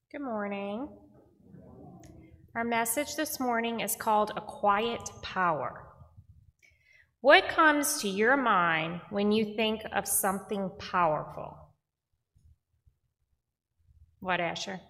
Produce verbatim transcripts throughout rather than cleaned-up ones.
Good morning. Our message this morning is called A Quiet Power. What comes to your mind when you think of something powerful? What, Asher?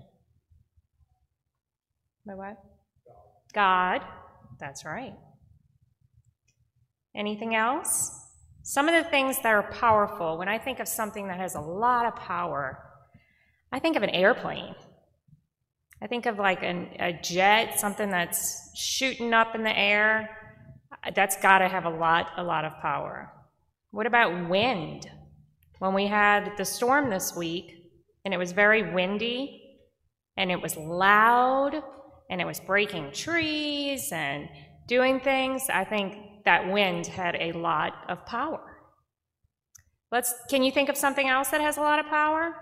The what? God. That's right. Anything else? Some of the things that are powerful, when I think of something that has a lot of power, I think of an airplane. I think of like an, a jet, something that's shooting up in the air. That's got to have a lot, a lot of power. What about wind? When we had the storm this week, and it was very windy, and it was loud, and it was breaking trees and doing things, I think that wind had a lot of power. Let's, can you think of something else that has a lot of power?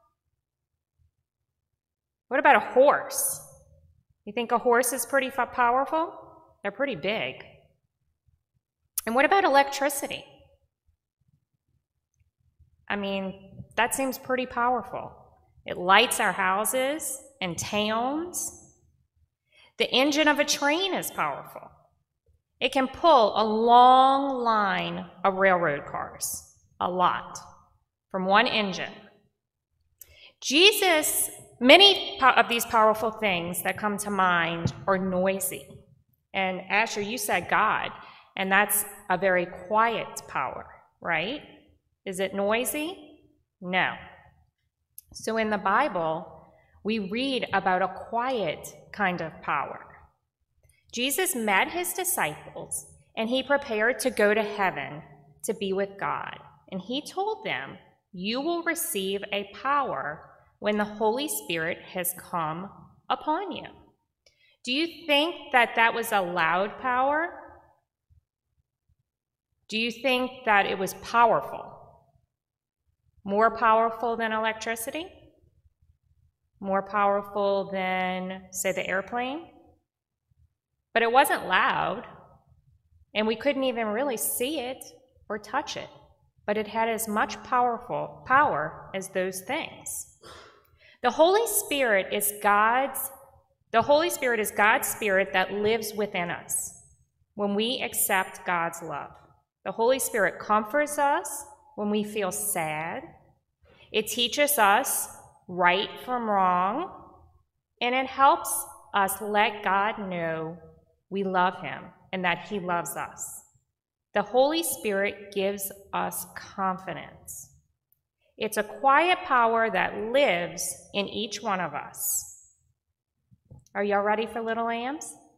What about a horse? You think a horse is pretty powerful? They're pretty big. And what about electricity? I mean, that seems pretty powerful. It lights our houses and towns. The engine of a train is powerful. It can pull a long line of railroad cars, a lot, from one engine. Jesus, many of these powerful things that come to mind are noisy. And Asher, you said God, and that's a very quiet power, right? Is it noisy? No. So in the Bible, we read about a quiet kind of power. Jesus met his disciples, and he prepared to go to heaven to be with God. And he told them, "You will receive a power when the Holy Spirit has come upon you." Do you think that that was a loud power? Do you think that it was powerful? More powerful than electricity? More powerful than, say, the airplane? But it wasn't loud, and we couldn't even really see it or touch it, but it had as much powerful power as those things. The Holy Spirit is God's, the Holy Spirit is God's Spirit that lives within us when we accept God's love. The Holy Spirit comforts us when we feel sad. It teaches us right from wrong, and it helps us let God know we love him and that he loves us. The Holy Spirit gives us confidence. It's a quiet power that lives in each one of us. Are y'all ready for Little Lambs?